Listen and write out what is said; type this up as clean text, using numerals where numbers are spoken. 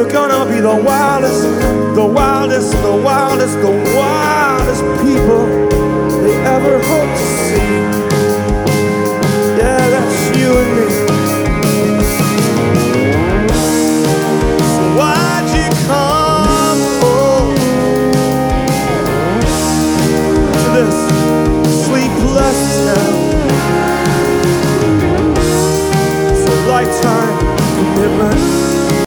We're gonna be the wildest, the wildest, the wildest, the wildest people they ever hope to see. Yeah, that's you and me. So why'd you come to this sleepless town? It's a lifetime commitment.